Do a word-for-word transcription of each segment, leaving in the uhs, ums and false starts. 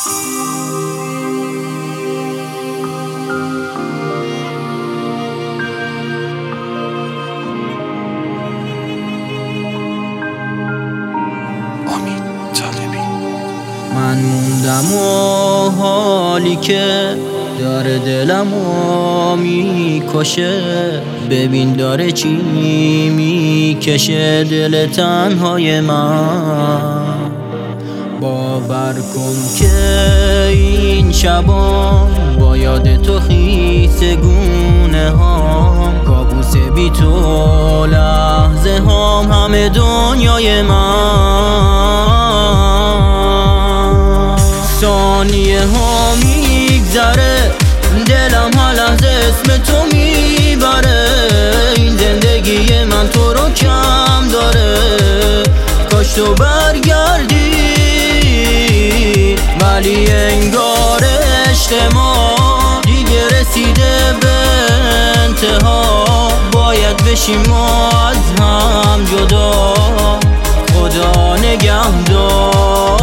من موندم و حالی که داره دلمو میکشه، ببین داره چی میکشه دل تنهای من. باور کن که این شبام با یاد تو خیس گونه هام، کابوس بی تو لحظه هام همه دنیای من. ثانیه ها میگذره دلم هر لحظه اسم تو میبره، این زندگی من تو رو کم داره، کاش تو برگردی. ولی انگار اجتماع دیگه رسیده به انتها، باید بشیم ما از هم جدا، خدا نگهدار.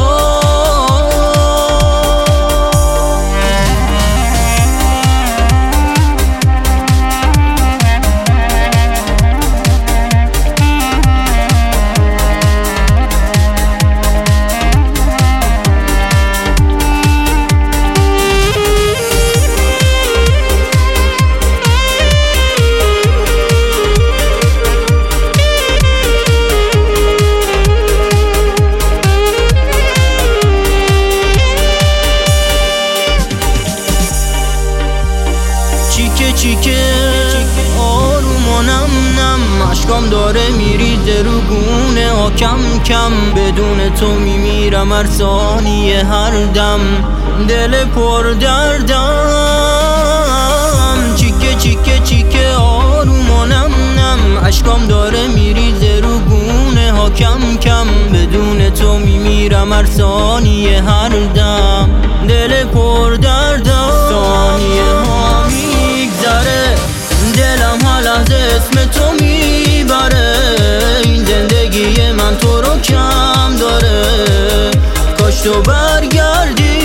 چیکه چیکه آروم و نم نم، اشکام داره میریزه رو گونه ها کم کم، بدون تو میمیرم هر ثانیه هر دم، دل پر دردم. چیکه چیکه چیکه آروم و نم نم، اشکام داره میریزه رو گونه ها کم کم، بدون تو میمیرم هر ثانیه هر دم، دل پر دردم. ثانیه ها دلم هر لحظه اسم تو میبره، این زندگی من تو رو کم داره، کاش تو برگردی.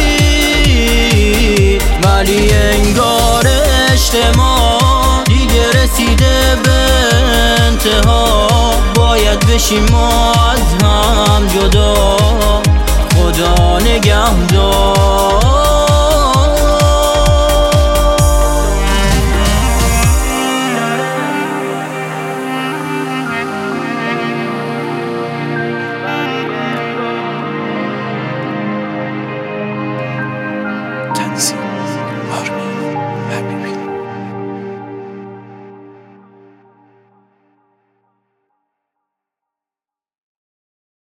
ولی انگار اجتماع دیگه رسیده به انتها، باید بشیم ما از هم جدا، خدا نگهدار.